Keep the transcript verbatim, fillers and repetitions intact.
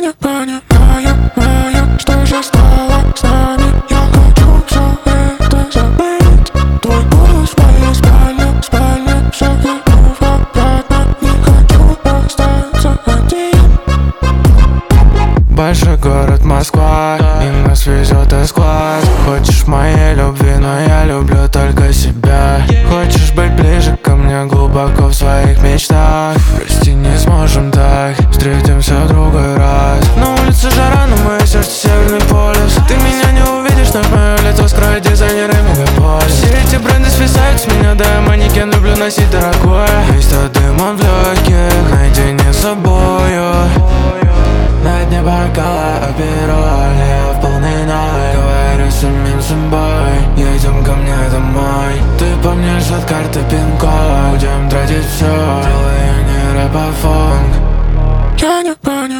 не понимаю, что же стало с нами. Я хочу все это забыть. Твой голос в моей спальне, спальне. Все верну обратно, не хочу остаться один. Большой город Москва, и нас везет эсквад. Хочешь моей любви, но я люблю только себя. Хочешь быть ближе ко мне, глубоко в своих мечтах. Прости, не сможем так, встретимся в другой раз. На улице жара, но мое сердце северный полюс. Ты меня не увидишь, но мое лицо скроет дизайнеры мегаполис. Все эти бренды свисают с меня, да я манекен, люблю носить дорогое. Весь тот дымон в легких, наедине с собою. На дне бокала опероль, я в полный ноль. Говорю с самим собой, едем ко мне домой. Ты помнишь от карты пин-код, будем тратить все. Делаю не рэп, а фонк. Я не понимаю.